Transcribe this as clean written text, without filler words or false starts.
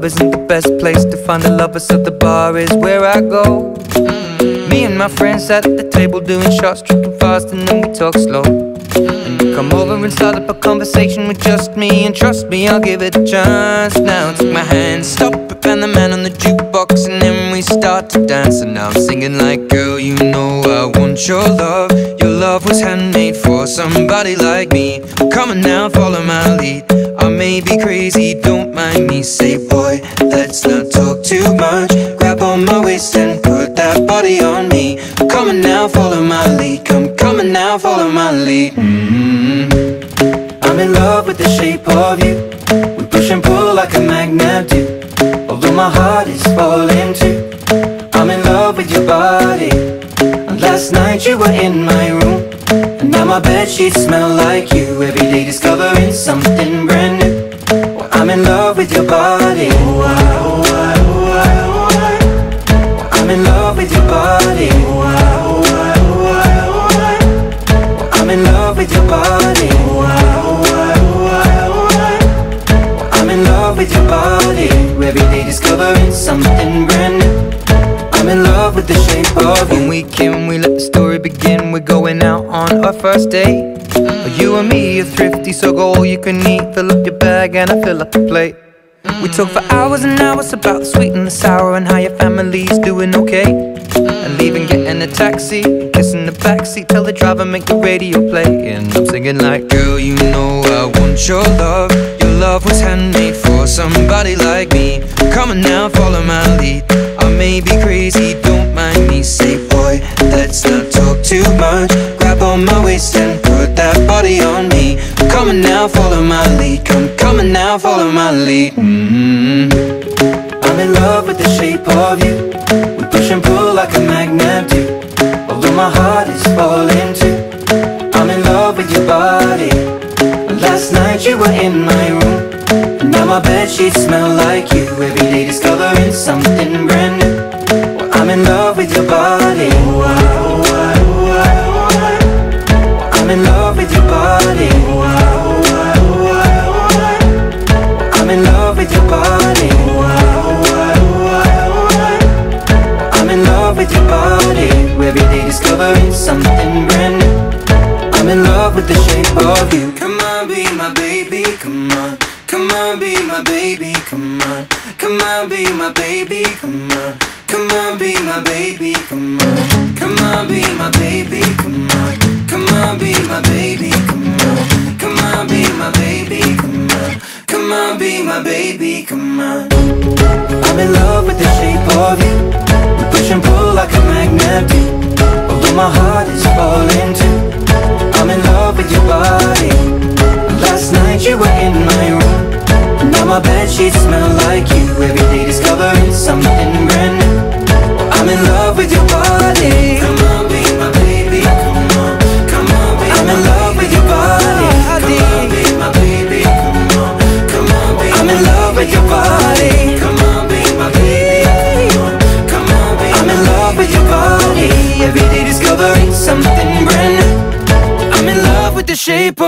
isn't the best place to find a lover, so the bar is where I go. Me and my friends sat at the table doing shots, drinking fast, and then we talk slow. And you come over and start up a conversation with just me, and trust me, I'll give it a chance. Now take my hand, stop it, and the man on the jukebox, and then we start to dance. And now I'm singing like, girl, you know I want your love. Your love was handmade for somebody like me. Come on now, follow my lead. I may be crazy, don't mind me. Say, boy, let's not talk too much. Grab on my waist and put that body on me. Come on now, follow my lead. Come on now, follow my lead. I'm in love with the shape of you. We push and pull like a magnet do. Although my heart is falling too. I'm in love with your body. And last night you were in my room, and now my bedsheets smell like you. Every day discovering something brand new. Well, I'm in love with your body. Oh, I, oh, I, oh, I, oh, I. Well, I'm in love with your body. Oh, I, oh, I, oh, I, oh, I. Well, I'm in love with your body. Oh, I, oh, I, oh, I, oh, I. Well, I'm in love with your body. Every day discovering something brand new. I'm in love with the shape of you. When we came, we let the story begin. We're going out on our first date. You and me are thrifty, so go all you can eat. Fill up your bag and I fill up the plate. We talk for hours and hours about the sweet and the sour, and how your family's doing okay. And leaving, getting a taxi, kissing the backseat, tell the driver make the radio play. And I'm singing like, girl, you know I want your love. Your love was handmade for somebody like me. Come on now, follow my lead. I may be crazy, don't mind me. Say, boy, let's not talk too much. Grab on my waist and put that body on me. Come on now, follow my lead. Come on now, follow my lead. I'm in love with the shape of you. We push and pull like a magnet do. Although my heart is falling too. I'm in love with your body. Last night you were in my room, and now my bedsheets smell like you. Every day discovering something brand new. Well, I'm in love with your body. Oh, I, oh, I, oh, I, oh, I. Well, I'm in love with your body. Oh, I, oh, I, oh, I, oh, I. Well, I'm in love with your body. Oh, I, oh, I, oh, I, oh, I. Well, I'm in love with your body. Every day discovering something brand new. I'm in love with the shape of you. Come on, be my baby, come on. Come on, be my baby, come on. Come on, be my baby, come on. Come on, be my baby, come on. Come on, be my baby, come on. Come on, be my baby, come on. Come on, be my baby, come on. Come on, be my baby, come on. I'm in love with the shape of you. We push and pull like a magnet do. Although my heart is falling too. I'm in love with your body. Last night you were in my room, now my bedsheets smell like you. Every day discovering something brand new. I'm in love with your body. Come on, be my baby, come on. Come on, be I'm in love with your body. Come on, be my baby, come on. Come on, be I'm in love with your body. Come on, be my baby, come on. Come on, be I'm in love with your body. Every day discovering something brand new. I'm in love with the shape